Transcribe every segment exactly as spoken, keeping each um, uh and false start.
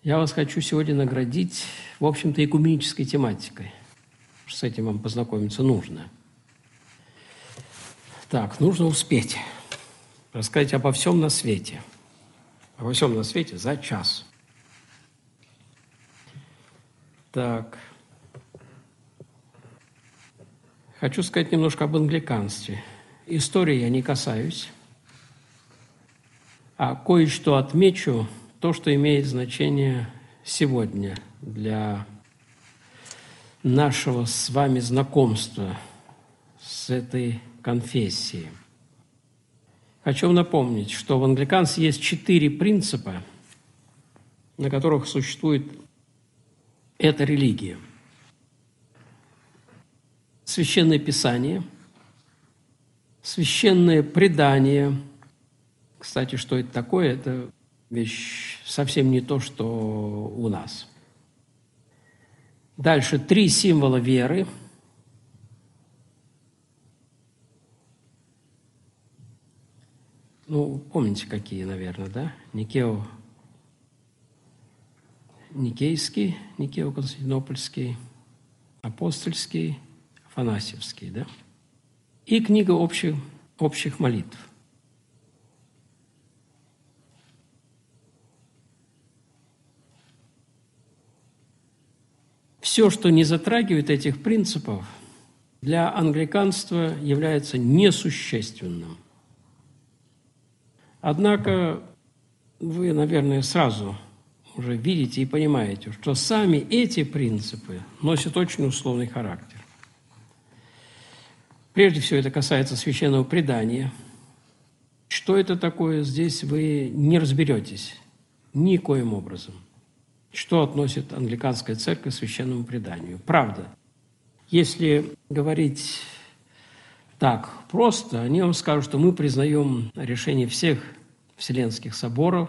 Я вас хочу сегодня наградить, в общем-то, экуменической тематикой. С этим вам познакомиться нужно. Так, нужно успеть рассказать обо всем на свете. Обо всем на свете за час. Так. Хочу сказать немножко об англиканстве. Истории я не касаюсь, а кое-что отмечу, то, что имеет значение сегодня для нашего с вами знакомства с этой конфессией. Хочу вам напомнить, что в англиканстве есть четыре принципа, на которых существует эта религия. Священное Писание, священное предание. Кстати, что это такое? Это вещь совсем не то, что у нас. Дальше три символа веры. Ну, помните, какие, наверное, да? Никео, Никейский, Никео-Константинопольский, Апостольский, Афанасьевский, да? И книга общих, общих молитв. Все, что не затрагивает этих принципов, для англиканства является несущественным. Однако вы, наверное, сразу уже видите и понимаете, что сами эти принципы носят очень условный характер. Прежде всего, это касается священного предания. Что это такое, здесь вы не разберетесь никоим образом. Что относит англиканская церковь к священному преданию? Правда, если говорить так просто, они вам скажут, что мы признаем решение всех вселенских соборов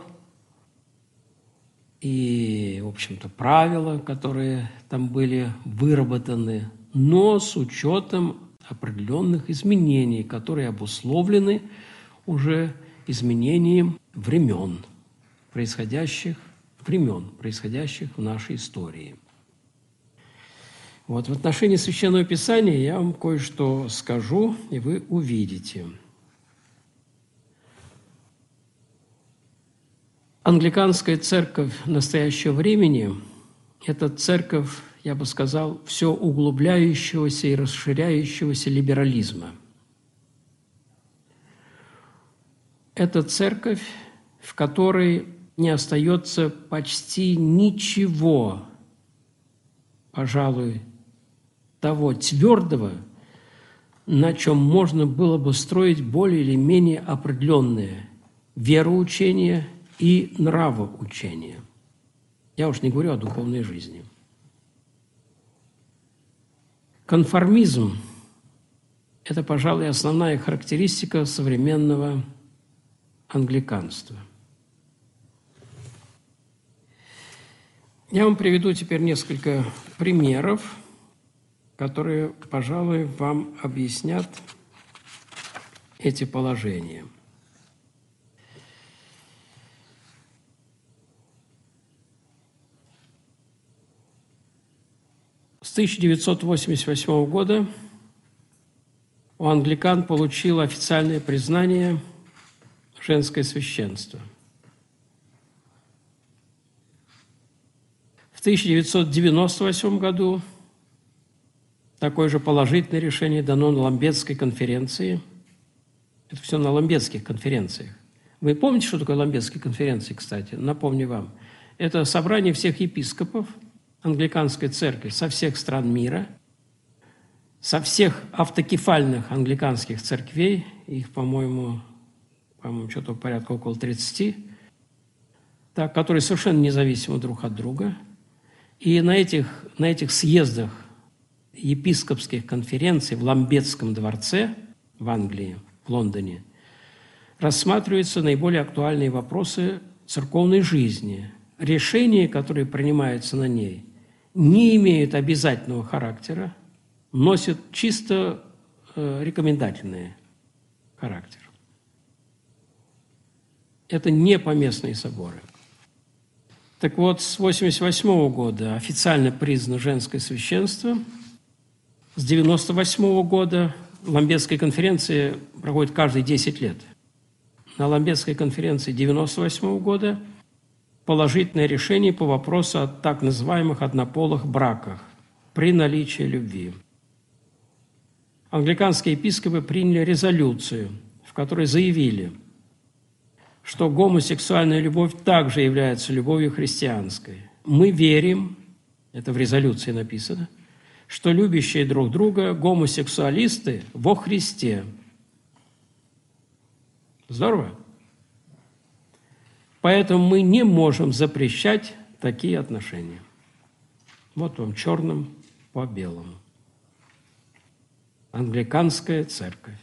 и, в общем-то, правила, которые там были выработаны, но с учетом определенных изменений, которые обусловлены уже изменением времен, происходящих времен, происходящих в нашей истории. Вот в отношении Священного Писания я вам кое-что скажу, и вы увидите. Англиканская церковь настоящего времени – это церковь, я бы сказал, все углубляющегося и расширяющегося либерализма. Это церковь, в которой не остается почти ничего, пожалуй, того твердого, на чем можно было бы строить более или менее определенное вероучение и нравоучение. Я уж не говорю о духовной жизни. Конформизм – это, пожалуй, основная характеристика современного англиканства. Я вам приведу теперь несколько примеров, которые, пожалуй, вам объяснят эти положения. С тысяча девятьсот восемьдесят восьмого года у англикан получило официальное признание женское священство. В тысяча девятьсот девяносто восьмом году такое же положительное решение дано на Ламбетской конференции. Это все на Ламбетских конференциях. Вы помните, что такое Ламбетские конференции, кстати? Напомню вам. Это собрание всех епископов англиканской церкви со всех стран мира, со всех автокефальных англиканских церквей, их, по-моему, по-моему, что-то порядка около тридцати, так, которые совершенно независимы друг от друга. И на этих, на этих съездах епископских конференций в Ламбетском дворце в Англии, в Лондоне, рассматриваются наиболее актуальные вопросы церковной жизни. Решения, которые принимаются на ней, не имеют обязательного характера, носят чисто э, рекомендательный характер. Это не поместные соборы. Так вот, с восемьдесят восьмого года официально признано женское священство. С девяносто восьмого года Ламбетская конференция проходит каждые десять лет. На Ламбетской конференции девяносто восьмого года положительное решение по вопросу о так называемых однополых браках при наличии любви. Англиканские епископы приняли резолюцию, в которой заявили, что гомосексуальная любовь также является любовью христианской. Мы верим, это в резолюции написано, что любящие друг друга гомосексуалисты во Христе. Здорово? Поэтому мы не можем запрещать такие отношения. Вот вам черным по белому. Англиканская церковь.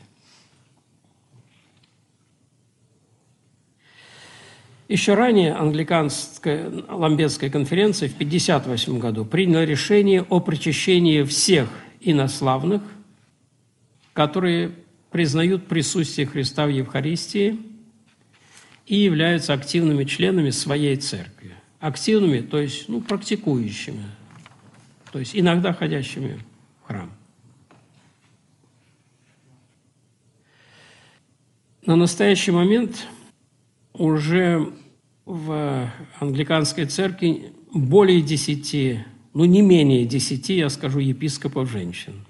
Еще ранее Англиканская Ламбетская конференция в пятьдесят восьмом году приняла решение о причащении всех инославных, которые признают присутствие Христа в Евхаристии и являются активными членами своей церкви. Активными, то есть ну, практикующими, то есть иногда ходящими в храм. На настоящий момент уже в англиканской церкви более десяти, ну не менее десяти, я скажу, епископов женщин.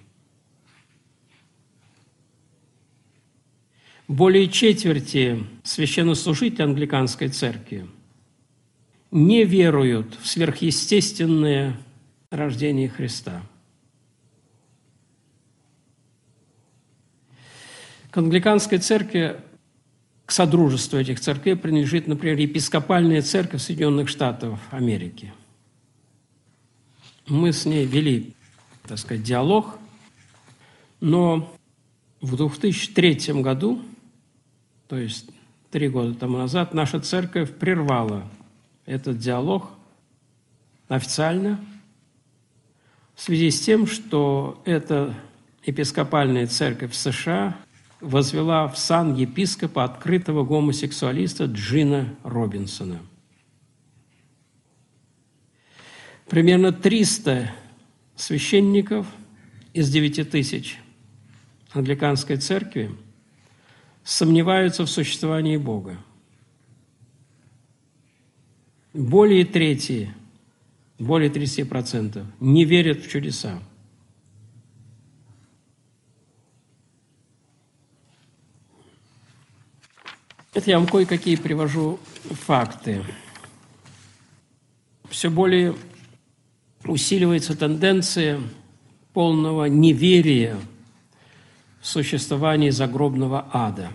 Более четверти священнослужителей англиканской церкви не веруют в сверхъестественное рождение Христа. К англиканской церкви, к содружеству этих церквей принадлежит, например, епископальная церковь Соединенных Штатов Америки. Мы с ней вели, так сказать, диалог, но в две тысячи третьем году, то есть три года тому назад, наша церковь прервала этот диалог официально в связи с тем, что эта епископальная церковь в США возвела в сан епископа открытого гомосексуалиста Джина Робинсона. Примерно триста священников из девяти тысяч англиканской церкви сомневаются в существовании Бога. Более трети, более тридцати процентов не верят в чудеса. Это я вам кое-какие привожу факты. Все более усиливается тенденция полного неверия в существование загробного ада.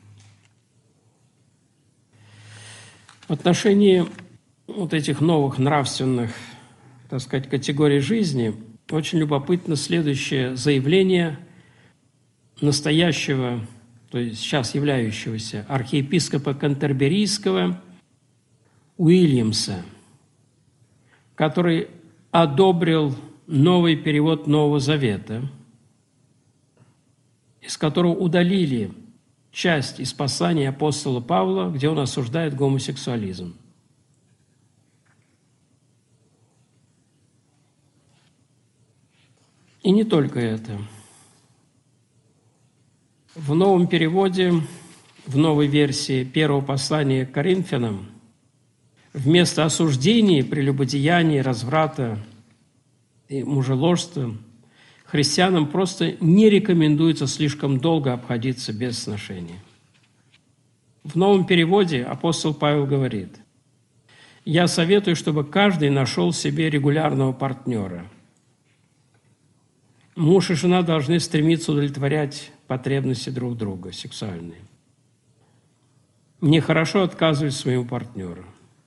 В отношении вот этих новых нравственных, так сказать, категорий жизни очень любопытно следующее заявление настоящего, то есть сейчас являющегося архиепископа Кантерберийского Уильямса, который одобрил новый перевод Нового Завета, из которого удалили часть из послания апостола Павла, где он осуждает гомосексуализм. И не только это. В новом переводе, в новой версии первого послания к Коринфянам, вместо осуждения прелюбодеяния, разврата и мужеложства христианам просто не рекомендуется слишком долго обходиться без сношения. В новом переводе апостол Павел говорит: «Я советую, чтобы каждый нашел себе регулярного партнера. Муж и жена должны стремиться удовлетворять потребности друг друга, сексуальные. Нехорошо отказывать своему партнеру».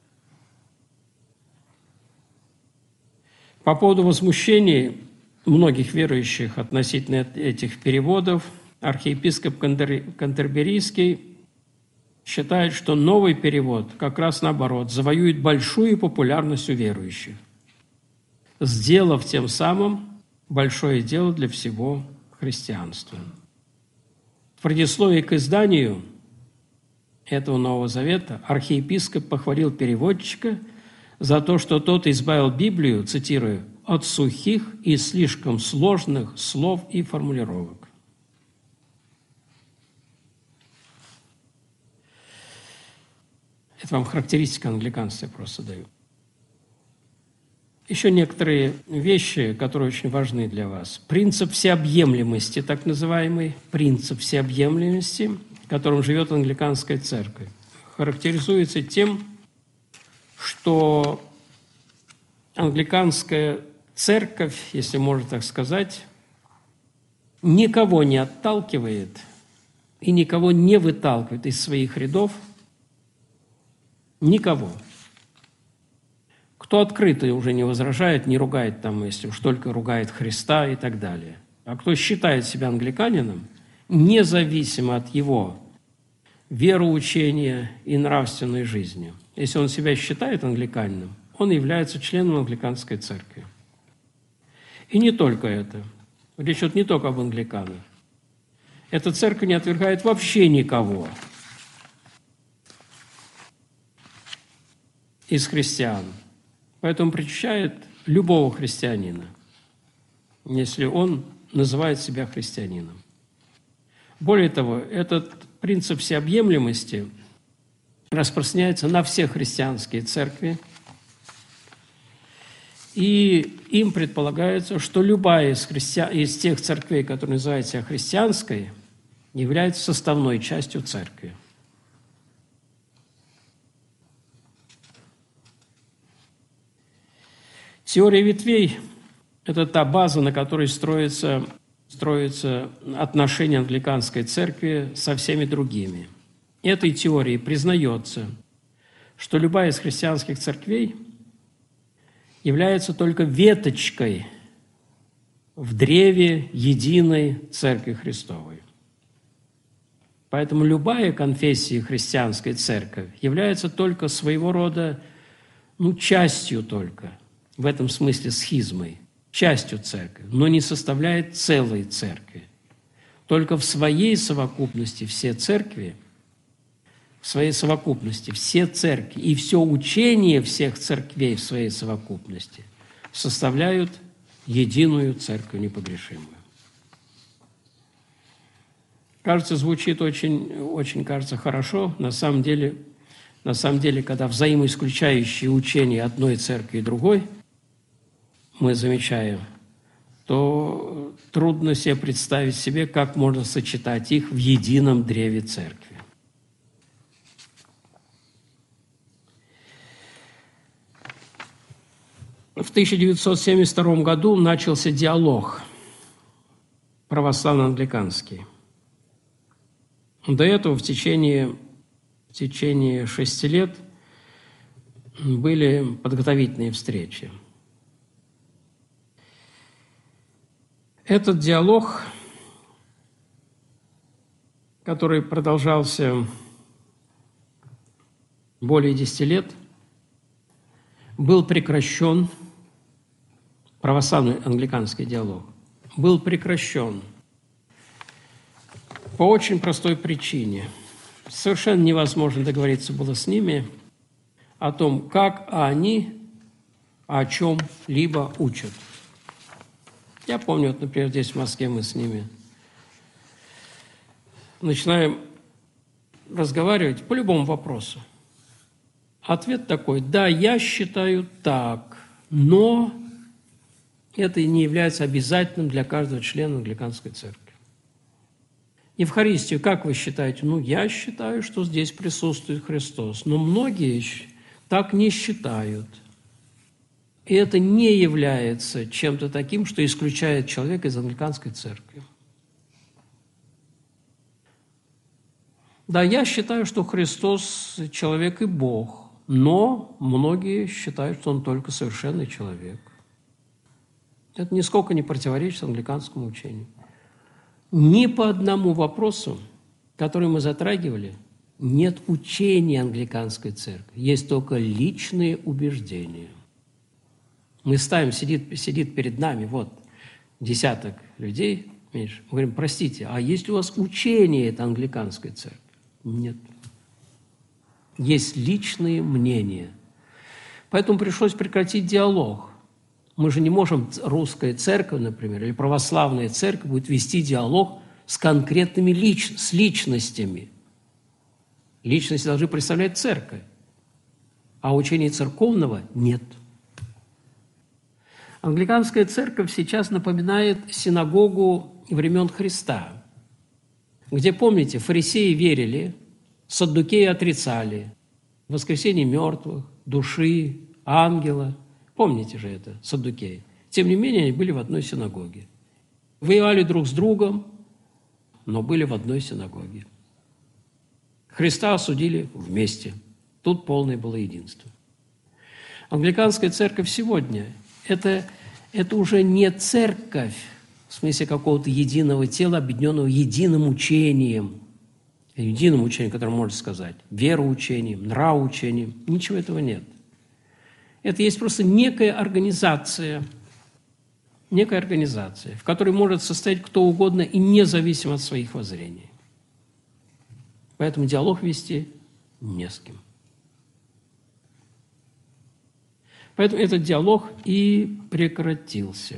По поводу возмущений многих верующих относительно этих переводов, архиепископ Кантерберийский считает, что новый перевод как раз наоборот завоюет большую популярность у верующих, сделав тем самым большое дело для всего христианства. В предисловии к изданию этого Нового Завета архиепископ похвалил переводчика за то, что тот избавил Библию, цитирую, «от сухих и слишком сложных слов и формулировок». Это вам характеристика англиканства я просто даю. Еще некоторые вещи, которые очень важны для вас. Принцип всеобъемлемости, так называемый, принцип всеобъемлемости, которым живет англиканская церковь, характеризуется тем, что англиканская церковь, если можно так сказать, никого не отталкивает и никого не выталкивает из своих рядов, никого. Кто открыто уже не возражает, не ругает там, если уж только ругает Христа и так далее. А кто считает себя англиканином, независимо от его вероучения и нравственной жизни, если он себя считает англиканином, он является членом англиканской церкви. И не только это. Речь идет не только об англиканах. Эта церковь не отвергает вообще никого из христиан. Поэтому причащает любого христианина, если он называет себя христианином. Более того, этот принцип всеобъемлемости распространяется на все христианские церкви, и им предполагается, что любая из, христиан, из тех церквей, которые называют себя христианской, является составной частью церкви. Теория ветвей – это та база, на которой строится, строятся отношения англиканской церкви со всеми другими. Этой теорией признается, что любая из христианских церквей является только веточкой в древе единой Церкви Христовой. Поэтому любая конфессия христианской церкви является только своего рода, ну, частью только, в этом смысле схизмой, частью церкви, но не составляет целой церкви. Только в своей совокупности все церкви, в своей совокупности все церкви и все учение всех церквей в своей совокупности составляют единую церковь непогрешимую. Кажется, звучит очень, очень, кажется, хорошо. На самом деле, на самом деле, когда взаимоисключающие учения одной церкви и другой мы замечаем, то трудно себе представить себе, как можно сочетать их в едином древе церкви. В тысяча девятьсот семьдесят втором году начался диалог православно-англиканский. До этого в течение, в течение шести лет были подготовительные встречи. Этот диалог, который продолжался более десяти лет, был прекращен, православный англиканский диалог, был прекращен по очень простой причине. Совершенно невозможно договориться было с ними о том, как они о чем-либо учат. Я помню, вот, например, здесь в Москве мы с ними начинаем разговаривать по любому вопросу. Ответ такой: да, я считаю так, но это не является обязательным для каждого члена англиканской церкви. Евхаристию, как вы считаете? Ну, я считаю, что здесь присутствует Христос, но многие так не считают. И это не является чем-то таким, что исключает человека из англиканской церкви. Да, я считаю, что Христос – человек и Бог, но многие считают, что Он только совершенный человек. Это нисколько не противоречит англиканскому учению. Ни по одному вопросу, который мы затрагивали, нет учения англиканской церкви, есть только личные убеждения. Мы ставим, сидит, сидит перед нами вот десяток людей, меньше. Мы говорим: простите, а есть ли у вас учение этой англиканской церкви? Нет. Есть личные мнения. Поэтому пришлось прекратить диалог. Мы же не можем, русская церковь, например, или православная церковь будет вести диалог с конкретными лич, с личностями. Личности должны представлять церковь, а учения церковного нет. Англиканская церковь сейчас напоминает синагогу времен Христа, где, помните, фарисеи верили, саддукеи отрицали воскресение мертвых, души, ангела. Помните же это, саддукеи. Тем не менее, они были в одной синагоге. Воевали друг с другом, но были в одной синагоге. Христа осудили вместе. Тут полное было единство. Англиканская церковь сегодня – это, это уже не церковь в смысле какого-то единого тела, объединенного единым учением. Единым учением, которое можно сказать. Вероучением, нравоучением. Ничего этого нет. Это есть просто некая организация, некая организация, в которой может состоять кто угодно и независимо от своих воззрений. Поэтому диалог вести не с кем. Поэтому этот диалог и прекратился.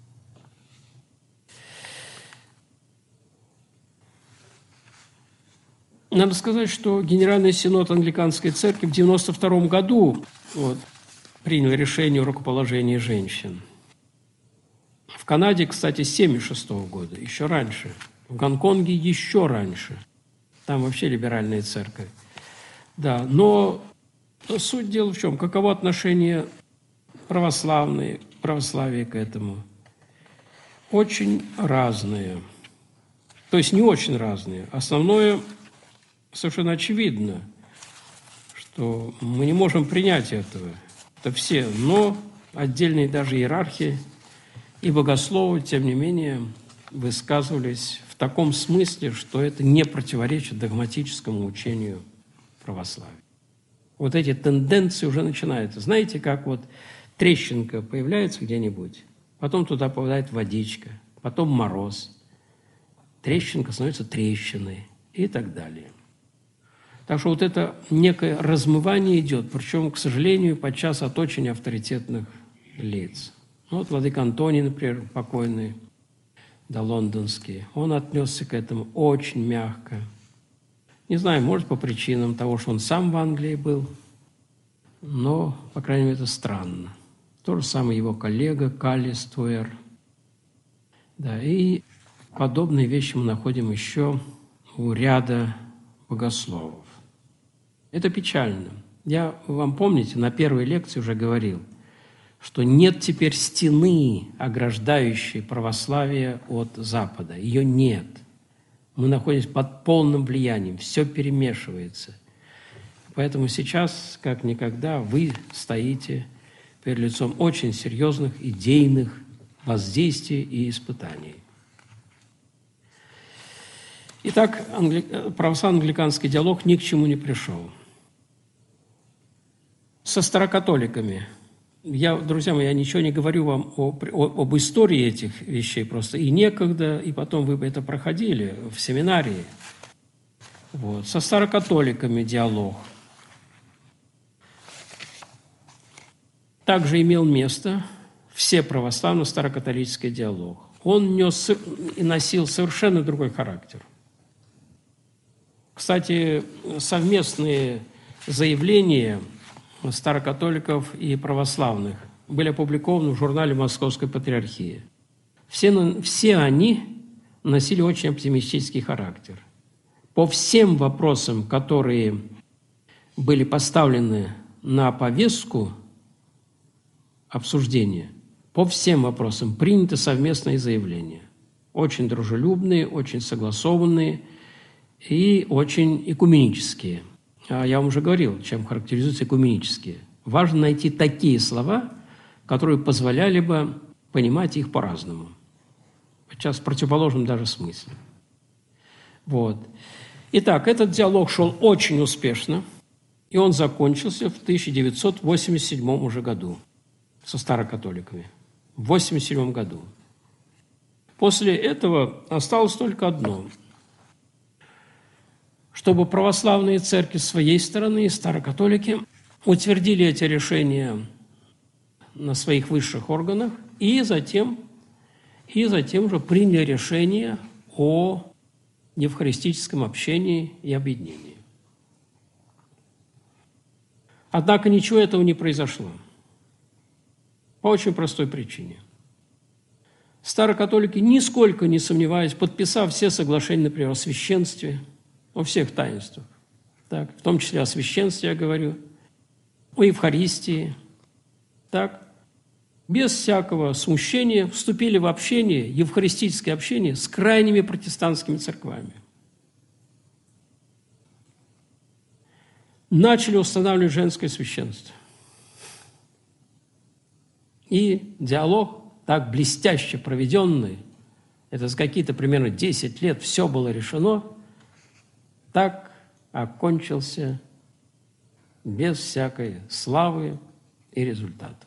Надо сказать, что Генеральный синод Англиканской церкви в девяносто втором году вот, принял решение о рукоположении женщин. В Канаде, кстати, с семьдесят шестого года, еще раньше. В Гонконге еще раньше. Там вообще либеральная церковь. Да, но суть дела в чем? Каково отношение православные, православия к этому? Очень разные. То есть не очень разные. Основное совершенно очевидно, что мы не можем принять этого. Это все, но отдельные даже иерархии и богословы, тем не менее, высказывались в таком смысле, что это не противоречит догматическому учению православия. Вот эти тенденции уже начинаются. Знаете, как вот трещинка появляется где-нибудь, потом туда попадает водичка, потом мороз, трещинка становится трещиной и так далее. Так что вот это некое размывание идет, причем, к сожалению, подчас от очень авторитетных лиц. Ну, вот владыка Антоний, например, покойный, да, лондонский, он отнесся к этому очень мягко. Не знаю, может, по причинам того, что он сам в Англии был, но, по крайней мере, это странно. То же самое его коллега Каллис Туэр. Да, и подобные вещи мы находим еще у ряда богословов. Это печально. Я вам, помните, на первой лекции уже говорил, что нет теперь стены, ограждающей православие от Запада. Ее нет. Мы находимся под полным влиянием, все перемешивается. Поэтому сейчас, как никогда, вы стоите перед лицом очень серьезных идейных воздействий и испытаний. Итак, англи... православно-англиканский диалог ни к чему не пришел. Со старокатоликами. Я, друзья мои, я ничего не говорю вам о, о, об истории этих вещей просто. И некогда, и потом вы бы это проходили в семинарии. Вот. Со старокатоликами диалог. Также имел место все православно-старокатолический диалог. Он нес и носил совершенно другой характер. Кстати, совместные заявления старокатоликов и православных были опубликованы в журнале Московской Патриархии. Все, все они носили очень оптимистический характер. По всем вопросам, которые были поставлены на повестку обсуждения, по всем вопросам принято совместные заявления. Очень дружелюбные, очень согласованные и очень экуменические. Я вам уже говорил, чем характеризуются экуменические. Важно найти такие слова, которые позволяли бы понимать их по-разному. Сейчас в противоположном даже смысле. Вот. Итак, этот диалог шел очень успешно, и он закончился в тысяча девятьсот восемьдесят седьмом уже году со старокатоликами. В восемьдесят седьмом году. После этого осталось только одно – чтобы православные церкви с своей стороны и старокатолики утвердили эти решения на своих высших органах и затем, и затем же приняли решение о евхаристическом общении и объединении. Однако ничего этого не произошло. По очень простой причине. Старокатолики, нисколько не сомневаясь, подписав все соглашения, например, о священстве, о всех таинствах, так, в том числе о священстве, я говорю, о Евхаристии, так, без всякого смущения вступили в общение, евхаристическое общение с крайними протестантскими церквями. Начали устанавливать женское священство. И диалог, так блестяще проведенный, это за какие-то примерно десять лет все было решено, так окончился без всякой славы и результата.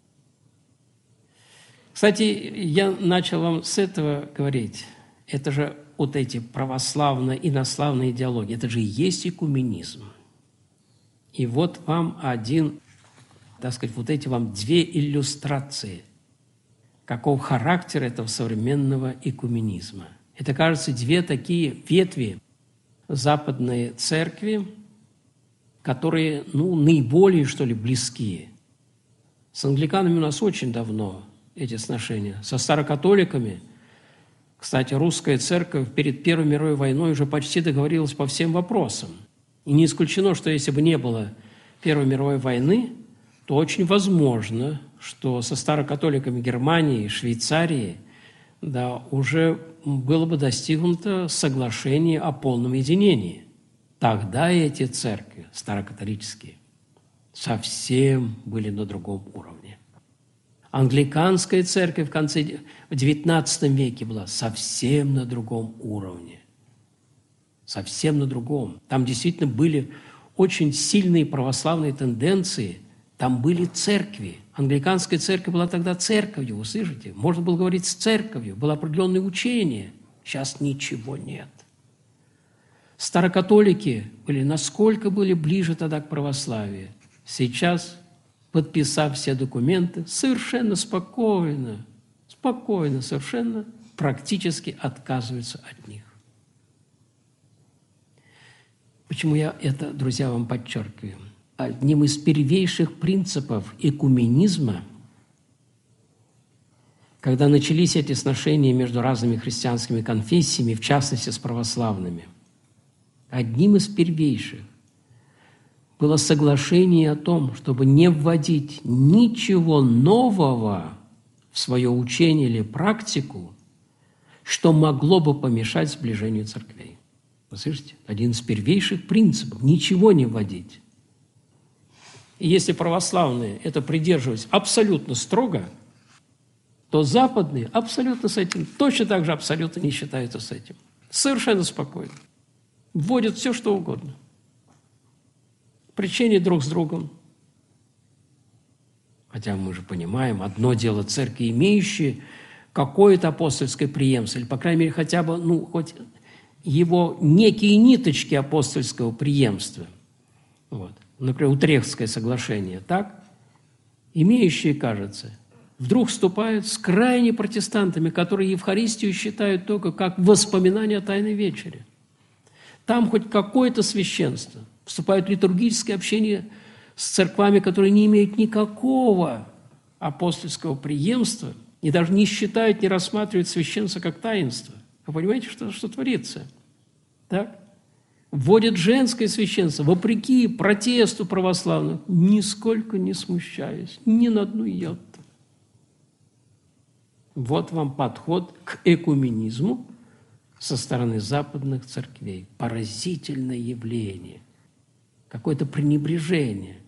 Кстати, я начал вам с этого говорить. Это же вот эти православно-инославные идеологии, это же и есть экуменизм. И вот вам один, так сказать, вот эти вам две иллюстрации, какого характера этого современного экуменизма. Это, кажется, две такие ветви западной церкви, которые, ну, наиболее, что ли, близкие. С англиканами у нас очень давно эти сношения. Со старокатоликами, кстати, русская церковь перед Первой мировой войной уже почти договорилась по всем вопросам. И не исключено, что если бы не было Первой мировой войны, то очень возможно, что со старокатоликами Германии, Швейцарии, да, уже было бы достигнуто соглашение о полном единении. Тогда эти церкви, старокатолические, совсем были на другом уровне. Англиканская церковь в конце в девятнадцатом веке была совсем на другом уровне. Совсем на другом. Там действительно были очень сильные православные тенденции, там были церкви. Англиканская церковь была тогда церковью, вы слышите? Можно было говорить с церковью, было определенное учение. Сейчас ничего нет. Старокатолики были, насколько были ближе тогда к православию. Сейчас, подписав все документы, совершенно спокойно, спокойно, совершенно практически отказываются от них. Почему я это, друзья, вам подчеркиваю? Одним из первейших принципов экуменизма, когда начались эти сношения между разными христианскими конфессиями, в частности с православными, одним из первейших было соглашение о том, чтобы не вводить ничего нового в свое учение или практику, что могло бы помешать сближению церквей. Вы слышите? Один из первейших принципов – ничего не вводить. И если православные это придерживались абсолютно строго, то западные абсолютно с этим, точно так же абсолютно не считаются с этим. Совершенно спокойно. Вводят все, что угодно. Причине друг с другом. Хотя мы же понимаем, одно дело церкви, имеющие какое-то апостольское преемство, или, по крайней мере, хотя бы, ну, хоть его некие ниточки апостольского преемства. Вот. Например, Утрехтское соглашение, так? Имеющие, кажется, вдруг вступают с крайне протестантами, которые Евхаристию считают только как воспоминание о Тайной Вечере. Там хоть какое-то священство. Вступают в литургическое общение с церквами, которые не имеют никакого апостольского преемства и даже не считают, не рассматривают священство как таинство. Вы понимаете, что, что творится? Так? Вводят женское священство, вопреки протесту православных, нисколько не смущаясь, ни на одну йоту. Вот вам подход к экуменизму со стороны западных церквей. Поразительное явление. Какое-то пренебрежение.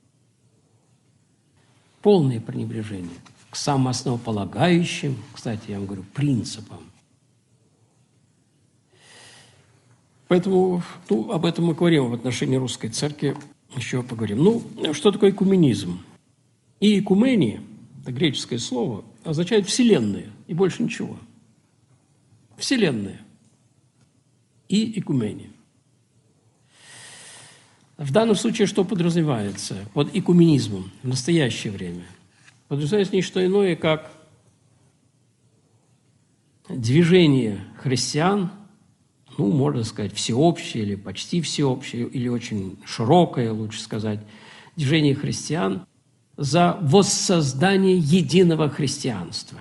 Полное пренебрежение к самоосновополагающим, кстати, я вам говорю, принципам. Поэтому ну, об этом мы говорим в отношении русской церкви, еще поговорим. Ну, что такое экуменизм? И экумения, это греческое слово, означает «вселенная» и больше ничего. Вселенная и экумения. В данном случае что подразумевается под экуменизмом в настоящее время? Подразумевается не что иное, как движение христиан, ну, можно сказать, всеобщее или почти всеобщее, или очень широкое, лучше сказать, движение христиан за воссоздание единого христианства.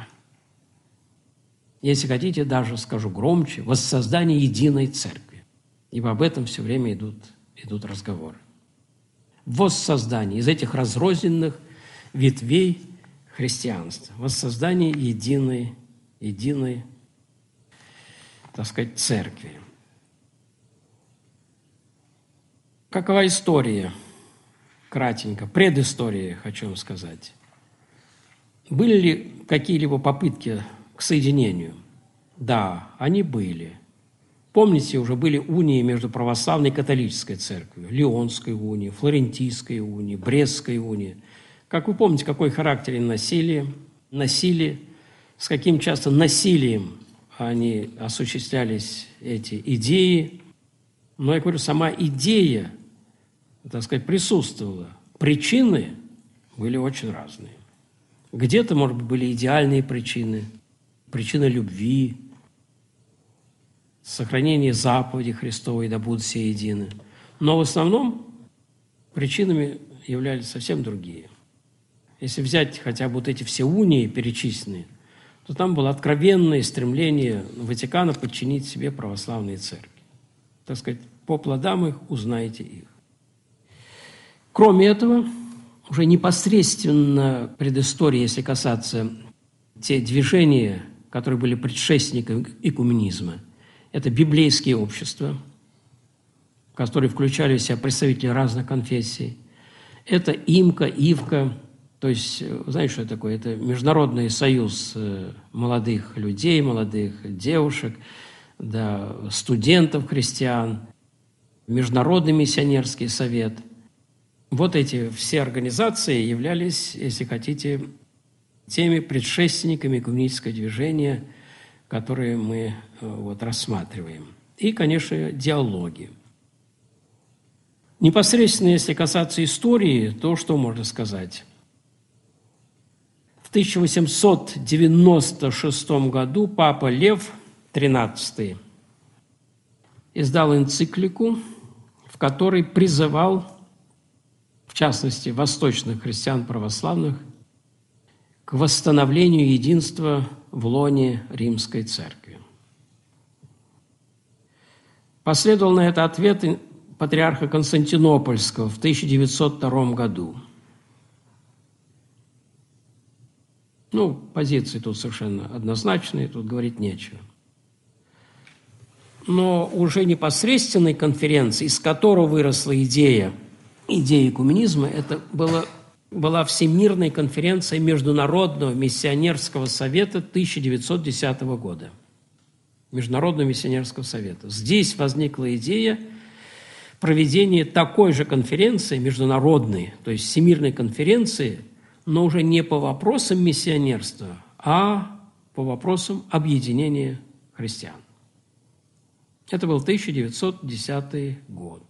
Если хотите, даже скажу громче, воссоздание единой церкви. Ибо об этом все время идут, идут разговоры. Воссоздание из этих разрозненных ветвей христианства. Воссоздание единой, единой, так сказать, церкви. Какова история? Кратенько. Предыстория, хочу вам сказать. Были ли какие-либо попытки к соединению? Да, они были. Помните, уже были унии между православной и католической церковью, Лионской унии, Флорентийской унии, Брестской унии. Как вы помните, какой характер они носили, носили, с каким часто насилием они осуществлялись, эти идеи. Но я говорю, сама идея, так сказать, присутствовала. Причины были очень разные. Где-то, может быть, были идеальные причины, причина любви, сохранение заповедей Христовой, да будут все едины. Но в основном причинами являлись совсем другие. Если взять хотя бы вот эти все унии перечисленные, то там было откровенное стремление Ватикана подчинить себе православные церкви. Так сказать, по плодам их узнаете их. Кроме этого, уже непосредственно предыстории, если касаться те движения, которые были предшественниками экуменизма, это библейские общества, которые включали в себя представители разных конфессий. Это ИМКа, ИВКа, то есть, знаете, что это такое? Это Международный союз молодых людей, молодых девушек, да, студентов христиан, Международный миссионерский совет. Вот эти все организации являлись, если хотите, теми предшественниками экуменического движения, которые мы вот рассматриваем. И, конечно, диалоги. Непосредственно, если касаться истории, то что можно сказать? В тысяча восемьсот девяносто шестом году папа Лев тринадцатый издал энциклику, в которой призывал, в частности, восточных христиан православных, к восстановлению единства в лоне Римской Церкви. Последовал на это ответ патриарха Константинопольского в тысяча девятьсот втором году. Ну, позиции тут совершенно однозначные, тут говорить нечего. Но уже непосредственной конференции, из которой выросла идея, идея экуменизма, это было, была Всемирная конференция Международного миссионерского совета тысяча девятьсот десятого года. Международного миссионерского совета. Здесь возникла идея проведения такой же конференции, международной, то есть всемирной конференции, но уже не по вопросам миссионерства, а по вопросам объединения христиан. Это был тысяча девятьсот десятый год.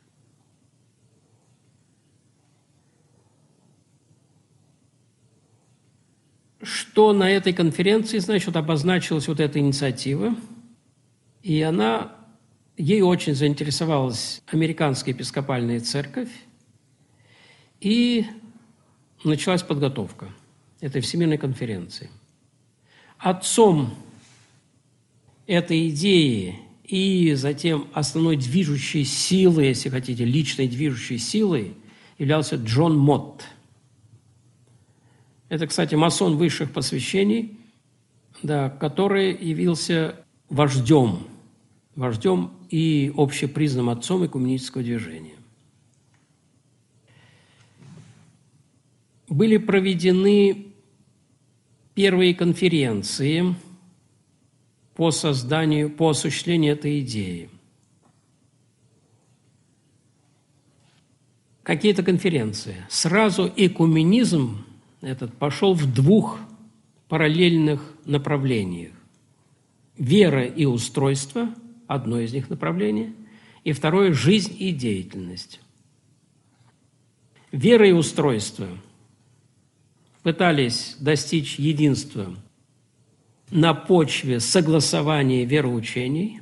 Что на этой конференции, значит, обозначилась вот эта инициатива, и она, ей очень заинтересовалась Американская епископальная церковь, и началась подготовка этой всемирной конференции. Отцом этой идеи и затем основной движущей силой, если хотите, личной движущей силой являлся Джон Мотт. Это, кстати, масон высших посвящений, да, который явился вождем, вождем и общепризнанным отцом экуменического движения. Были проведены первые конференции по созданию, по осуществлению этой идеи. Какие-то конференции. Сразу экуменизм этот пошел в двух параллельных направлениях. Вера и устройство – одно из них направление, и второе – жизнь и деятельность. вероустройства пытались достичь единства на почве согласования вероучений,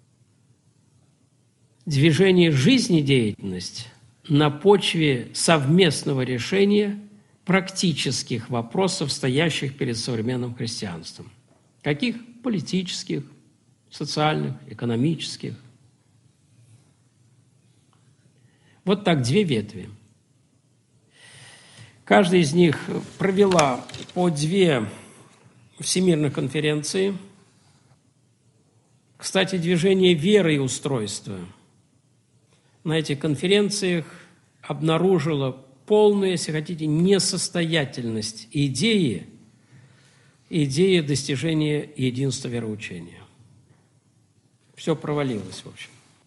движение жизнедеятельность на почве совместного решения практических вопросов, стоящих перед современным христианством. Каких? Политических, социальных, экономических. Вот так две ветви. Каждая из них провела по две всемирных конференции. Кстати, движение веры и устройства на этих конференциях обнаружило полную, если хотите, несостоятельность идеи, идеи достижения единства вероучения. Все провалилось, в общем.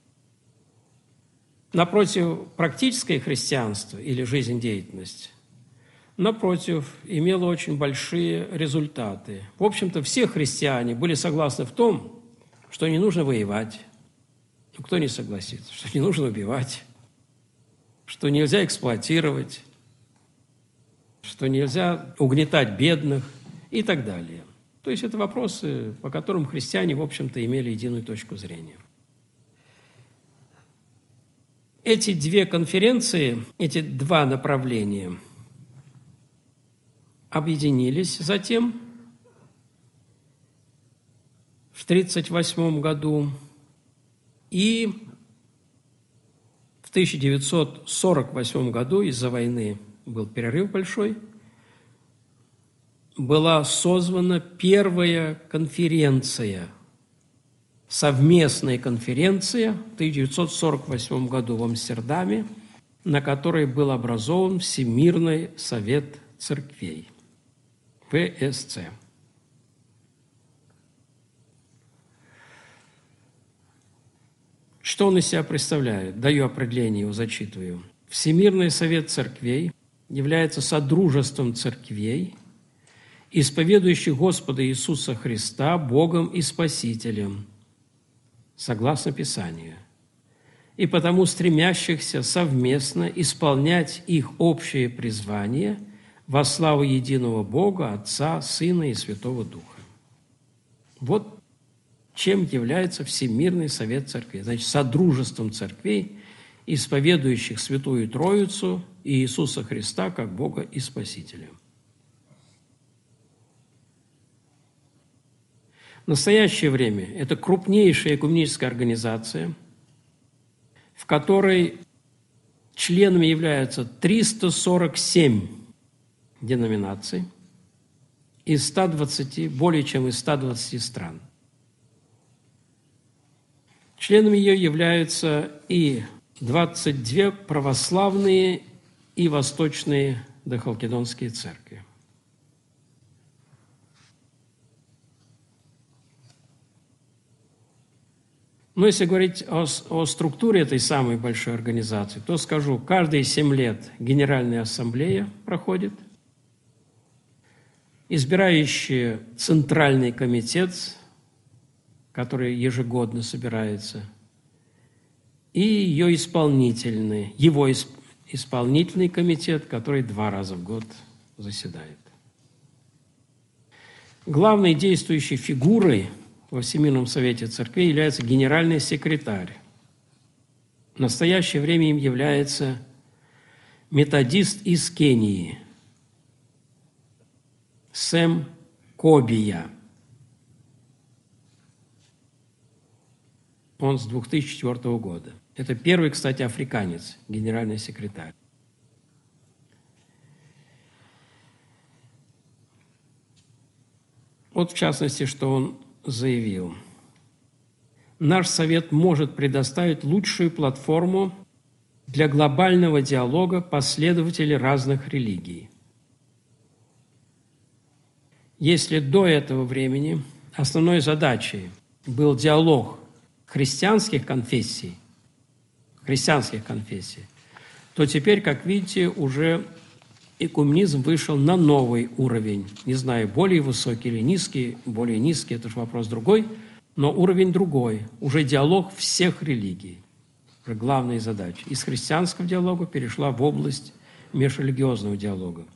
Напротив, практическое христианство или жизнедеятельность, напротив, имело очень большие результаты. В общем-то, все христиане были согласны в том, что не нужно воевать. Ну, кто не согласится? Что не нужно убивать, что нельзя эксплуатировать, что нельзя угнетать бедных и так далее. То есть это вопросы, по которым христиане, в общем-то, имели единую точку зрения. Эти две конференции, эти два направления объединились затем в тридцать восьмом году, и в тысяча девятьсот сорок восьмом году из-за войны был перерыв большой, была созвана первая конференция, совместная конференция в тысяча девятьсот сорок восьмом году в Амстердаме, на которой был образован Всемирный совет церквей, вэ эс цэ. Что он из себя представляет? Даю определение, его зачитываю. Всемирный совет церквей является содружеством церквей, исповедующих Господа Иисуса Христа Богом и Спасителем, согласно Писанию, и потому стремящихся совместно исполнять их общее призвание во славу единого Бога, Отца, Сына и Святого Духа. Вот чем является Всемирный совет церквей. Значит, содружеством церквей, исповедующих Святую Троицу и Иисуса Христа как Бога и Спасителя. В настоящее время это крупнейшая экуменическая организация, в которой членами являются триста сорок семь деноминаций из ста двадцати, более чем из ста двадцати стран. Членами ее являются и двадцать две православные и восточные дохалкидонские церкви. Но если говорить о, о структуре этой самой большой организации, то скажу, каждые семь лет Генеральная Ассамблея проходит, избирающий Центральный комитет, который ежегодно собирается, и ее исполнительный, его исполнительный комитет, который два раза в год заседает. Главной действующей фигурой во Всемирном совете церквей является генеральный секретарь. В настоящее время им является методист из Кении Сэм Кобия. Он с две тысячи четвёртого года. Это первый, кстати, африканец, генеральный секретарь. Вот, в частности, что он заявил. Наш совет может предоставить лучшую платформу для глобального диалога последователей разных религий. Если до этого времени основной задачей был диалог христианских конфессий, христианских конфессий, то теперь, как видите, уже экуменизм вышел на новый уровень. Не знаю, более высокий или низкий, более низкий, это же вопрос другой, но уровень другой. Уже диалог всех религий. Уже главная задача. Из христианского диалога перешла в область межрелигиозного диалога.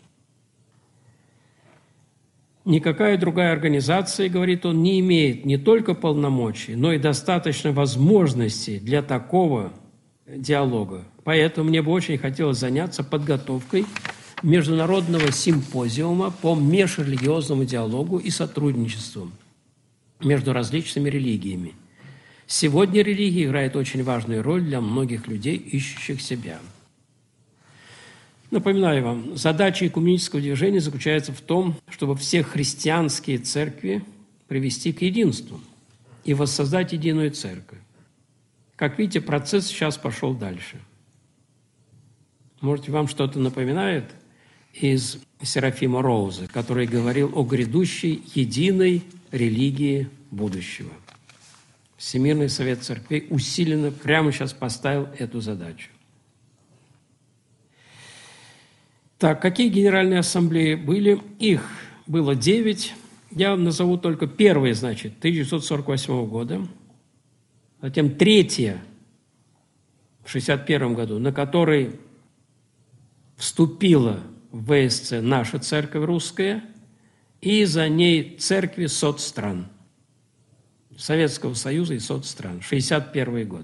Никакая другая организация, говорит он, не имеет не только полномочий, но и достаточно возможностей для такого диалога. Поэтому мне бы очень хотелось заняться подготовкой международного симпозиума по межрелигиозному диалогу и сотрудничеству между различными религиями. Сегодня религия играет очень важную роль для многих людей, ищущих себя. Напоминаю вам, задача экуменического движения заключается в том, чтобы все христианские церкви привести к единству и воссоздать единую церковь. Как видите, процесс сейчас пошел дальше. Может, вам что-то напоминает из Серафима Роуза, который говорил о грядущей единой религии будущего. Всемирный совет церквей усиленно прямо сейчас поставил эту задачу. Так, какие генеральные ассамблеи были? Их было девять. Я вам назову только первые, значит, тысяча девятьсот сорок восьмого года. Затем третья в шестьдесят первом году, на которой вступила в вэ эс цэ наша церковь русская, и за ней церкви соцстран. Советского Союза и соцстран. шестьдесят первый год.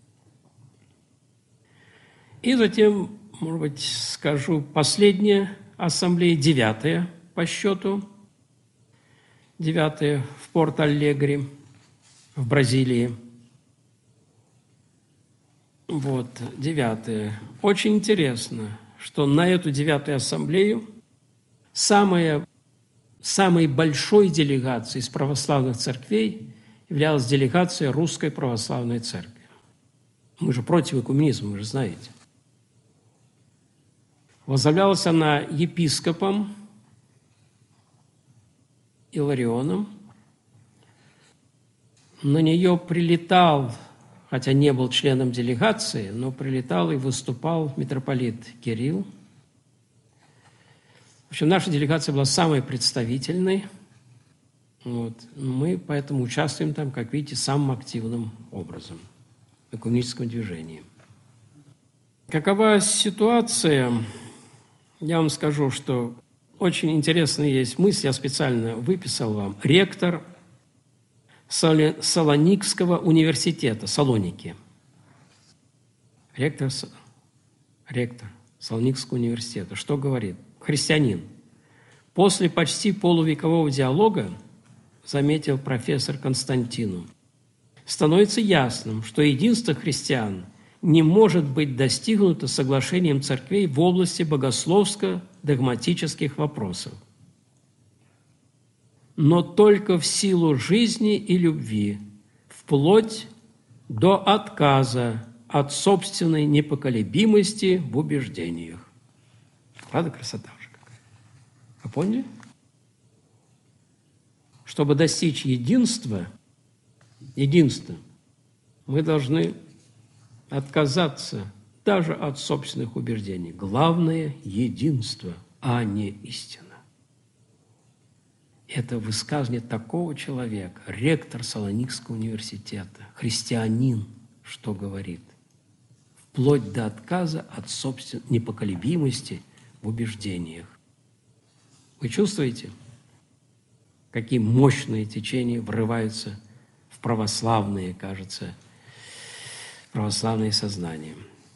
И затем, может быть, скажу, последняя ассамблея, девятая по счету, девятая в Порто-Алегре, в Бразилии. Вот, девятая. Очень интересно, что на эту девятую ассамблею самая, самой большой делегацией из православных церквей являлась делегация Русской Православной Церкви. Мы же против экуменизма, вы же знаете. Возглавлялась она епископом Иларионом. На нее прилетал, хотя не был членом делегации, но прилетал и выступал митрополит Кирилл. В общем, наша делегация была самой представительной. Вот. Мы поэтому участвуем там, как видите, самым активным образом в экуменическом движении. Какова ситуация? Я вам скажу, что очень интересная есть мысль, я специально выписал вам. Ректор Салоникского университета, Салоники. Ректор, ректор Салоникского университета. Что говорит? Христианин. После почти полувекового диалога, заметил профессор Константину, становится ясным, что единство христиан не может быть достигнуто соглашением церквей в области богословско-догматических вопросов, но только в силу жизни и любви, вплоть до отказа от собственной непоколебимости в убеждениях. Правда, красота уже какая? Вы поняли? Чтобы достичь единства, единства, мы должны отказаться даже от собственных убеждений. Главное – единство, а не истина. Это высказывание такого человека, ректор Салоникского университета, христианин, что говорит, вплоть до отказа от собственной непоколебимости в убеждениях. Вы чувствуете, какие мощные течения врываются в православные, кажется, православные сознания.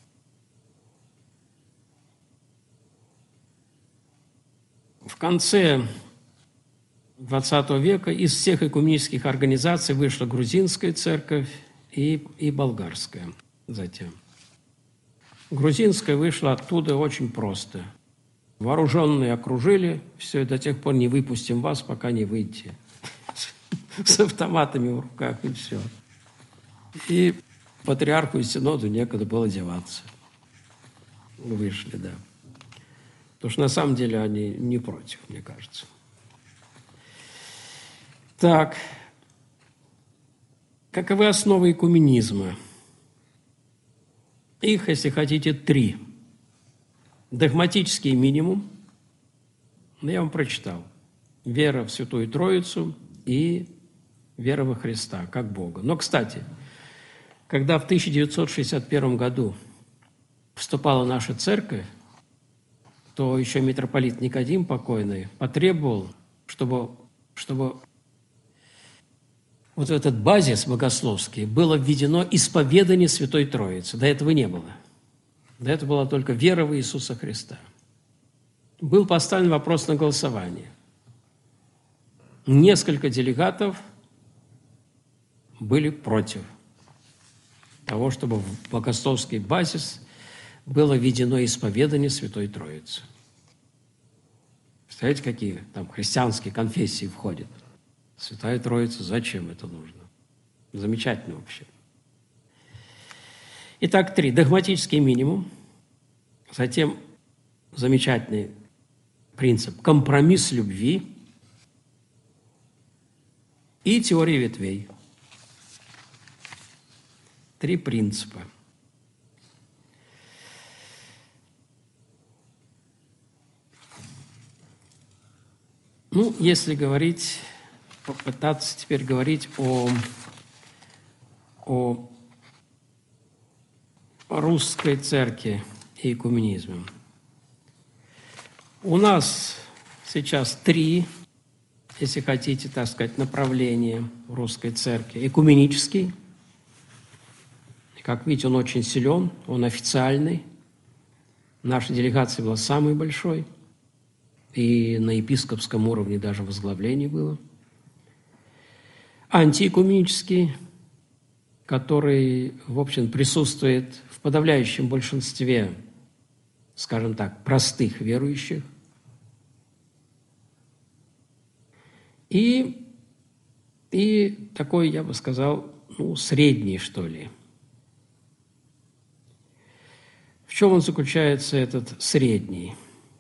В конце двадцатого века из всех экуменических организаций вышла грузинская церковь и, и болгарская затем. Грузинская вышла оттуда очень просто. Вооруженные окружили, все, до тех пор не выпустим вас, пока не выйдете. С автоматами в руках, и все. И патриарху и синоду некуда было деваться. Вышли, да. Потому что на самом деле они не против, мне кажется. Так, каковы основы экуменизма? Их, если хотите, три. Догматический минимум, я вам прочитал. Вера в Святую Троицу и вера во Христа, как Бога. Но, кстати, когда в тысяча девятьсот шестьдесят первом году вступала наша церковь, то еще митрополит Никодим покойный потребовал, чтобы, чтобы вот этот базис богословский было введено исповедание Святой Троицы. До этого не было. До этого была только вера в Иисуса Христа. Был поставлен вопрос на голосование. Несколько делегатов были против того, чтобы в богословский базис было введено исповедание Святой Троицы. Представляете, какие там христианские конфессии входят? Святая Троица, зачем это нужно? Замечательно вообще. Итак, три. Догматический минимум. Затем замечательный принцип – компромисс любви и теория ветвей. Три принципа. Ну, если говорить, попытаться теперь говорить о, о русской церкви и экуменизме. У нас сейчас три, если хотите, так сказать, направления в русской церкви. Экуменический. Как видите, он очень силен, он официальный. Наша делегация была самой большой. И на епископском уровне даже возглавление было. Антиэкуменический, который, в общем, присутствует в подавляющем большинстве, скажем так, простых верующих. И, и такой, я бы сказал, ну, средний, что ли. В чем он заключается, этот средний?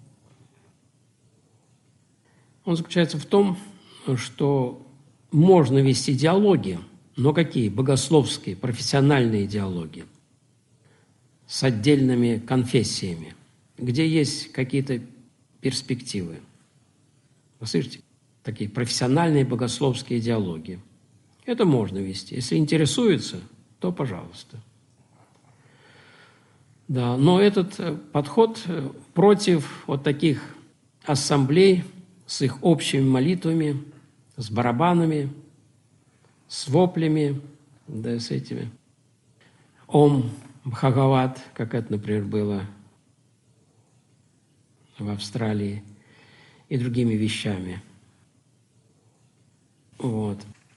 Он заключается в том, что можно вести диалоги, но какие? Богословские, профессиональные диалоги с отдельными конфессиями, где есть какие-то перспективы. Вы слышите? Такие профессиональные богословские диалоги. Это можно вести. Если интересуется, то пожалуйста. Да, но этот подход против вот таких ассамблей с их общими молитвами, с барабанами, с воплями, да, с этими Ом Бхагават, как это, например, было в Австралии, и другими вещами. Вот.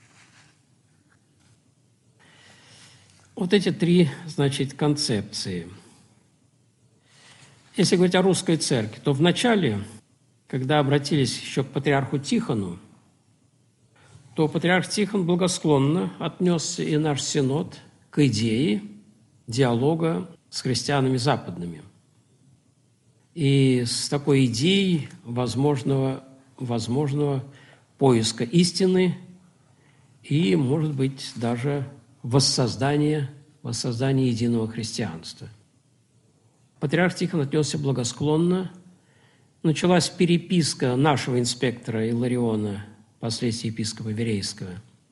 Вот эти три, значит, концепции. Если говорить о русской церкви, то вначале, когда обратились еще к патриарху Тихону, то патриарх Тихон благосклонно отнесся и наш синод к идее диалога с христианами западными. И с такой идеей возможного, возможного поиска истины и, может быть, даже воссоздания, воссоздания единого христианства. Патриарх Тихон отнесся благосклонно. Началась переписка нашего инспектора Илариона, впоследствии епископа Верейского,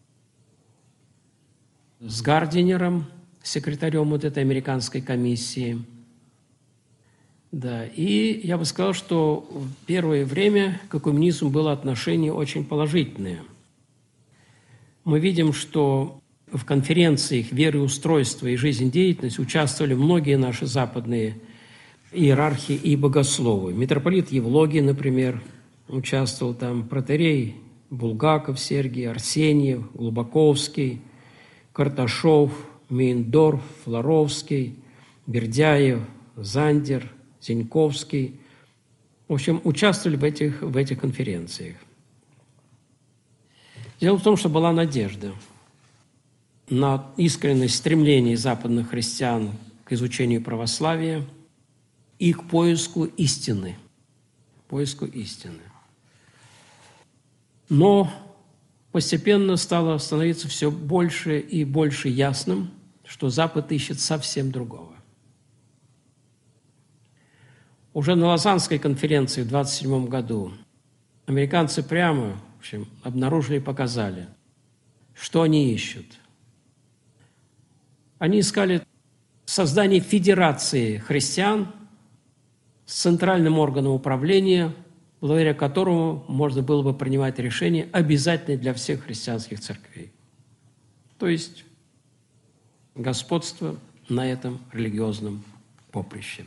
с Гардинером, секретарем вот этой американской комиссии. Да, и я бы сказал, что в первое время к экуменизму было отношение очень положительное. Мы видим, что в конференциях «Вероустройство и жизнедеятельность» участвовали многие наши западные иерархи и богословы. Митрополит Евлогий, например, участвовал там, протоиерей Булгаков Сергий, Арсеньев, Глубоковский, Карташов, Мейндорф, Флоровский, Бердяев, Зандер, Зиньковский. В общем, участвовали в этих, в этих конференциях. Дело в том, что была надежда на искренность стремлений западных христиан к изучению православия и к поиску истины. Поиску истины. Но постепенно стало становиться все больше и больше ясным, что Запад ищет совсем другого. Уже на Лозаннской конференции в двадцать седьмом году американцы прямо, в общем, обнаружили и показали, что они ищут. Они искали создание федерации христиан с центральным органом управления, благодаря которому можно было бы принимать решения, обязательные для всех христианских церквей. То есть господство на этом религиозном поприще.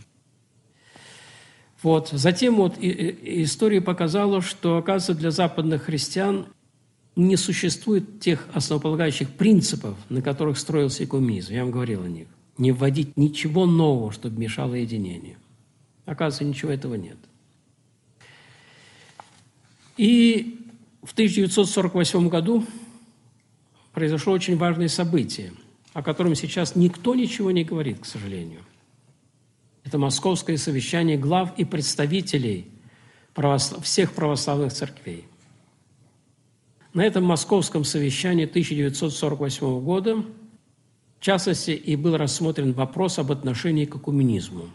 Вот. Затем вот история показала, что, оказывается, для западных христиан не существует тех основополагающих принципов, на которых строился экуменизм. Я вам говорил о них. Не вводить ничего нового, чтобы мешало единению. Оказывается, ничего этого нет. И в тысяча девятьсот сорок восьмом году произошло очень важное событие, о котором сейчас никто ничего не говорит, к сожалению. Это Московское совещание глав и представителей православ... всех православных церквей. На этом Московском совещании тысяча девятьсот сорок восьмого года, в частности, и был рассмотрен вопрос об отношении к экуменизму.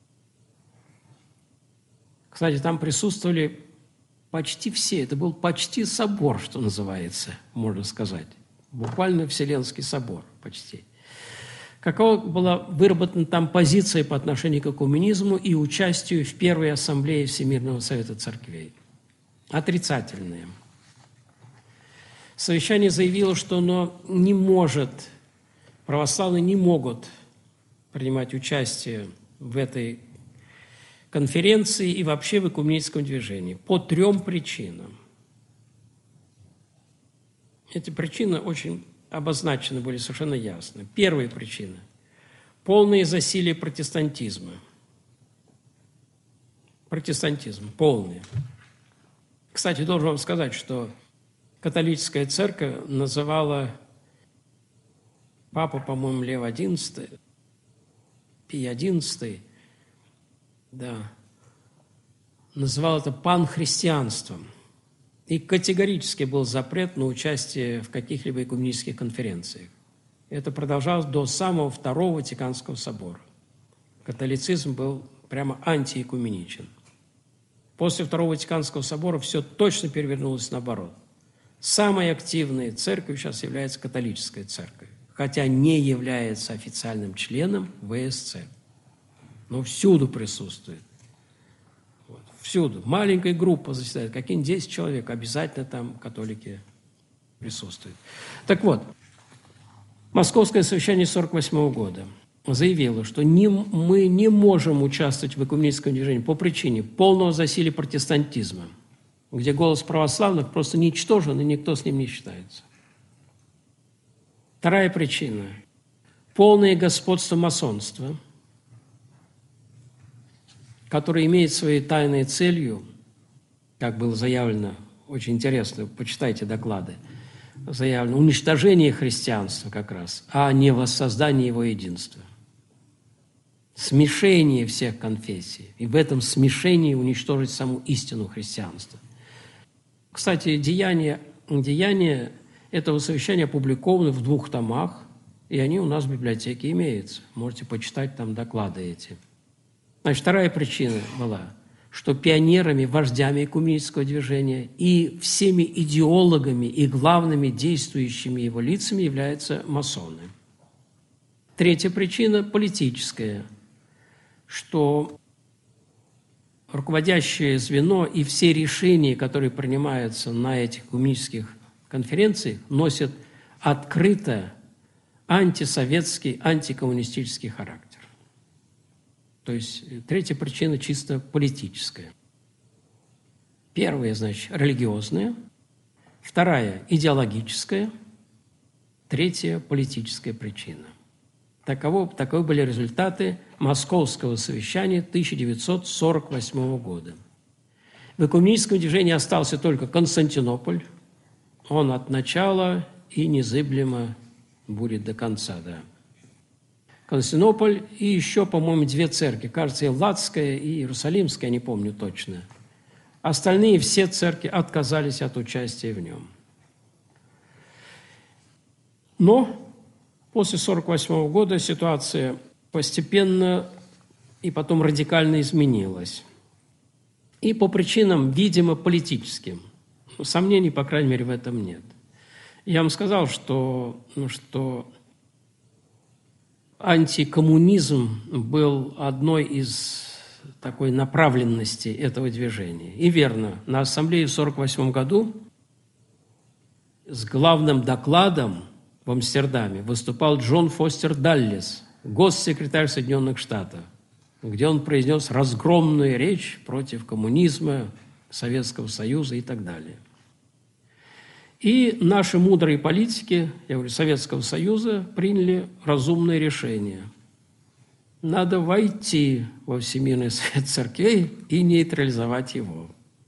Кстати, там присутствовали почти все, это был почти собор, что называется, можно сказать. Буквально Вселенский собор почти. Какова была выработана там позиция по отношению к экуменизму и участию в Первой Ассамблее Всемирного Совета Церквей? Отрицательная. Совещание заявило, что оно не может, православные не могут принимать участие в этой конференции и вообще в экуменическом движении по трем причинам. Эти причины очень обозначены были совершенно ясно. Первая причина – полное засилие протестантизма. Протестантизм полный. Кстати, должен вам сказать, что католическая церковь называла папа, по-моему, Лев одиннадцатый, Пий одиннадцатый, да, называл это панхристианством. И категорически был запрет на участие в каких-либо экуменических конференциях. Это продолжалось до самого Второго Ватиканского собора. Католицизм был прямо антиэкуменичен. После Второго Ватиканского собора все точно перевернулось наоборот. Самой активной церковью сейчас является католическая церковь, хотя не является официальным членом вэ эс цэ. Но всюду присутствует. Вот, всюду. Маленькая группа заседает, какие-нибудь десять человек, обязательно там католики присутствуют. Так вот, Московское совещание сорок восьмого года заявило, что не, мы не можем участвовать в экуменическом движении по причине полного засилия протестантизма, где голос православных просто ничтожен, и никто с ним не считается. Вторая причина – полное господство масонства, которое имеет своей тайной целью, как было заявлено, очень интересно, почитайте доклады, заявлено уничтожение христианства как раз, а не воссоздание его единства. Смешение всех конфессий. И в этом смешении уничтожить саму истину христианства. Кстати, деяния, деяния этого совещания опубликованы в двух томах, и они у нас в библиотеке имеются. Можете почитать там доклады эти. Значит, вторая причина была, что пионерами, вождями экуменического движения и всеми идеологами и главными действующими его лицами являются масоны. Третья причина – политическая, что руководящее звено и все решения, которые принимаются на этих экуменических конференциях, носят открыто антисоветский, антикоммунистический характер. То есть третья причина чисто политическая. Первая, значит, религиозная, вторая – идеологическая, третья – политическая причина. Таково, таковы были результаты Московского совещания тысяча девятьсот сорок восьмого года. В экуменическом движении остался только Константинополь. Он от начала и незыблемо будет до конца, да. Константинополь и еще, по-моему, две церкви. Кажется, и Ладская, и Иерусалимская, не помню точно. Остальные все церкви отказались от участия в нем. Но после сорок восьмого года ситуация постепенно и потом радикально изменилась. И по причинам, видимо, политическим. Сомнений, по крайней мере, в этом нет. Я вам сказал, что, ну, что антикоммунизм был одной из такой направленности этого движения. И верно, на ассамблее в сорок восьмом году с главным докладом в Амстердаме выступал Джон Фостер Даллес, госсекретарь Соединенных Штатов, где он произнес разгромную речь против коммунизма, Советского Союза и так далее. И наши мудрые политики, я говорю, Советского Союза, приняли разумное решение. Надо войти во Всемирный Совет Церквей и нейтрализовать его.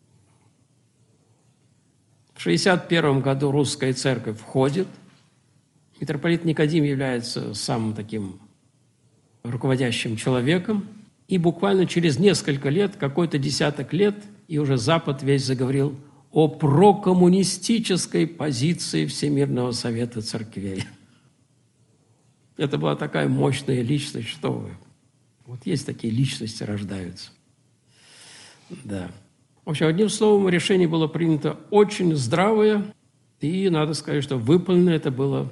В шестьдесят первом году русская церковь входит. Митрополит Никодим является самым таким руководящим человеком. И буквально через несколько лет, какой-то десяток лет, и уже Запад весь заговорил о прокоммунистической позиции Всемирного Совета Церквей. Это была такая мощная личность, что вы. Вот есть такие личности, рождаются. Да. В общем, одним словом, решение было принято очень здравое, и надо сказать, что выполнено это было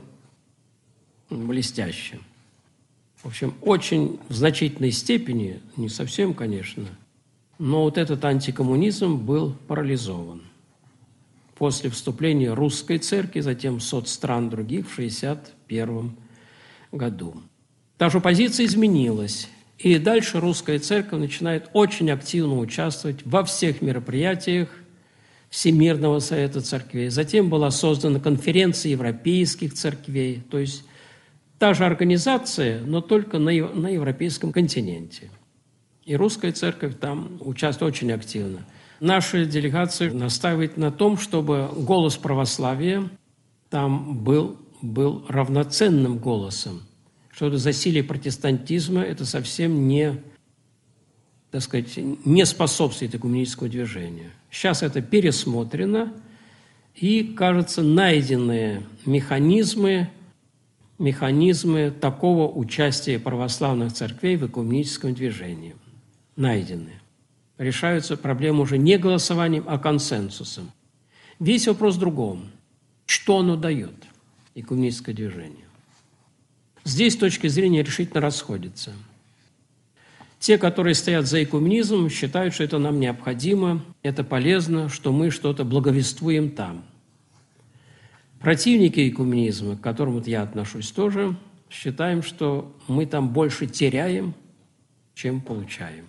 блестяще. В общем, очень в значительной степени, не совсем, конечно, но вот этот антикоммунизм был парализован. После вступления русской церкви, затем сот стран других в шестьдесят первом году. Даже позиция изменилась, и дальше русская церковь начинает очень активно участвовать во всех мероприятиях Всемирного Совета Церквей. Затем была создана конференция европейских церквей, то есть та же организация, но только на, на европейском континенте. И русская церковь там участвует очень активно. Наша делегация настаивает на том, чтобы голос православия там был, был равноценным голосом. Что это засилие протестантизма, это совсем не, так сказать, не способствует экуменическому движению. Сейчас это пересмотрено, и, кажется, найденные механизмы, механизмы такого участия православных церквей в экуменическом движении. Найдены. Решаются проблемы уже не голосованием, а консенсусом. Весь вопрос в другом. Что оно дает, экуменическое движение? Здесь точки зрения решительно расходятся. Те, которые стоят за экуменизм, считают, что это нам необходимо, это полезно, что мы что-то благовествуем там. Противники экуменизма, к которым вот я отношусь тоже, считаем, что мы там больше теряем, чем получаем.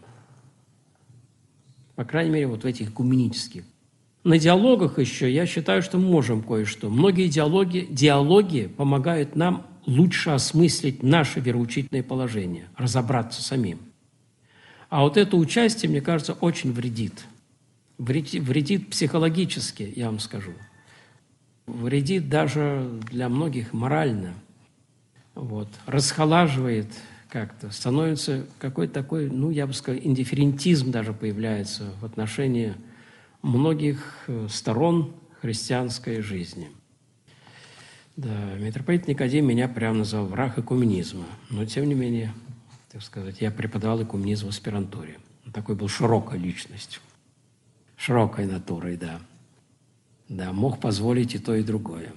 По крайней мере, вот в этих экуменических. На диалогах еще я считаю, что мы можем кое-что. Многие диалоги, диалоги помогают нам лучше осмыслить наше вероучительное положение, разобраться самим. А вот это участие, мне кажется, очень вредит. Вредит, вредит психологически, я вам скажу. Вредит даже для многих морально. Вот. Расхолаживает как-то. Становится какой-то такой, ну, я бы сказал, индифферентизм даже появляется в отношении многих сторон христианской жизни. Да, митрополит Никодим меня прямо назвал враг экуменизма. Но, тем не менее, так сказать, я преподавал экуменизм в аспирантуре. Он такой был широкой личностью. Широкой натурой, да. Да, мог позволить и то, и другое.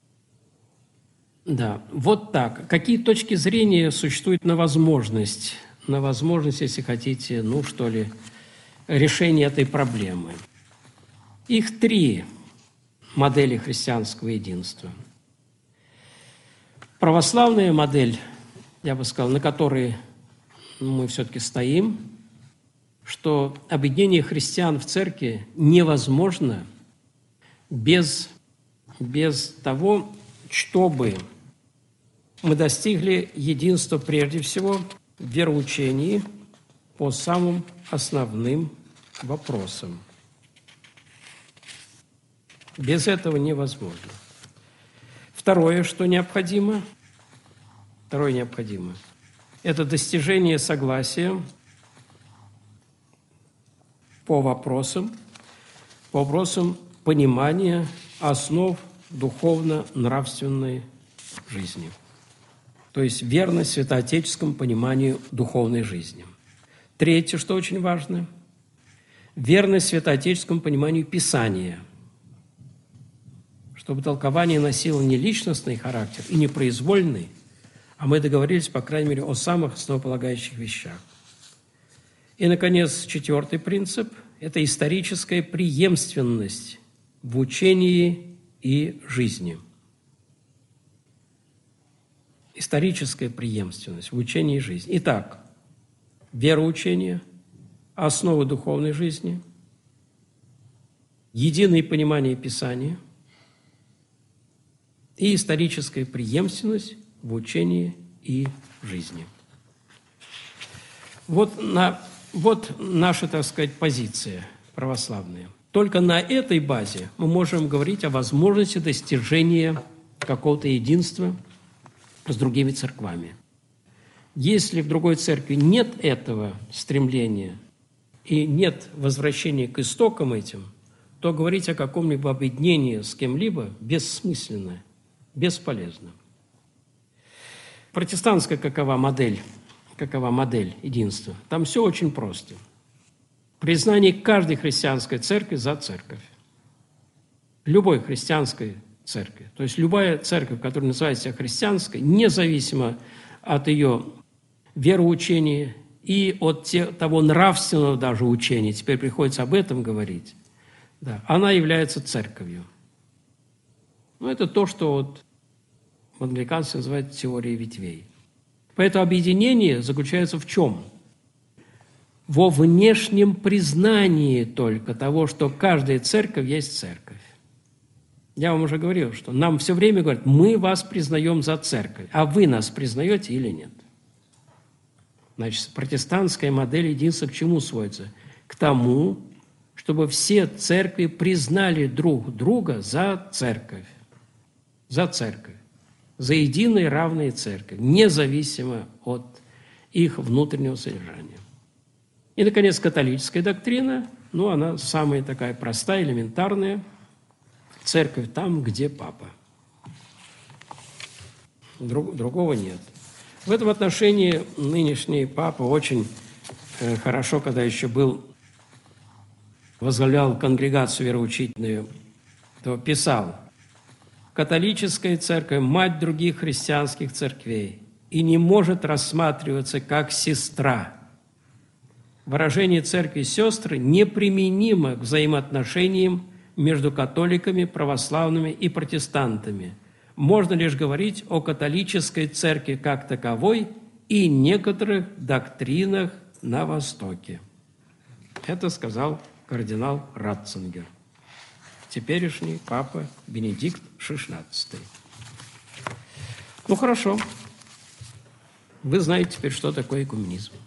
Да, вот так. Какие точки зрения существуют на возможность, на возможность, если хотите, ну, что ли, решения этой проблемы? Их три модели христианского единства. Православная модель, я бы сказал, на которой мы все-таки стоим, что объединение христиан в церкви невозможно без, без того, чтобы мы достигли единства прежде всего в вероучении по самым основным вопросам. Без этого невозможно. Второе, что необходимо, второе необходимо, это достижение согласия по вопросам, по вопросам понимания основ духовно-нравственной жизни. То есть верность святоотеческому пониманию духовной жизни. Третье, что очень важно, верность святоотеческому пониманию Писания, чтобы толкование носило не личностный характер и не произвольный, а мы договорились, по крайней мере, о самых основополагающих вещах. И, наконец, четвертый принцип – это историческая преемственность в учении и жизни. Историческая преемственность в учении и жизни. Итак, вероучение, основы духовной жизни, единое понимание Писания и историческая преемственность в учении и жизни. Вот, на, вот наша, так сказать, позиция православная. Только на этой базе мы можем говорить о возможности достижения какого-то единства с другими церквами. Если в другой церкви нет этого стремления и нет возвращения к истокам этим, то говорить о каком-либо объединении с кем-либо бессмысленно, бесполезно. Протестантская какова модель, какова модель единства? Там все очень просто. Признание каждой христианской церкви за церковь. Любой христианской церкви. То есть любая церковь, которая называет себя христианской, независимо от ее вероучения и от те, того нравственного даже учения, теперь приходится об этом говорить, да, она является церковью. Ну, это то, что вот в англиканстве называют теорией ветвей. Поэтому объединение заключается в чем? Во внешнем признании только того, что каждая церковь есть церковь. Я вам уже говорил, что нам все время говорят, мы вас признаем за церковь, а вы нас признаете или нет? Значит, протестантская модель единства к чему сводится? К тому, чтобы все церкви признали друг друга за церковь. За церковь. За единые равные церковь, независимо от их внутреннего содержания. И, наконец, католическая доктрина, ну, она самая такая простая, элементарная. Церковь там, где папа. Друг, другого нет. В этом отношении нынешний папа очень э, хорошо, когда еще был, возглавлял конгрегацию вероучительную, то писал: «Католическая церковь – мать других христианских церквей и не может рассматриваться как сестра. Выражение церкви сестры неприменимо к взаимоотношениям между католиками, православными и протестантами. Можно лишь говорить о католической церкви как таковой и некоторых доктринах на Востоке». Это сказал кардинал Ратцингер, теперешний папа Бенедикт шестнадцатый. Ну, хорошо. Вы знаете теперь, что такое экуменизм.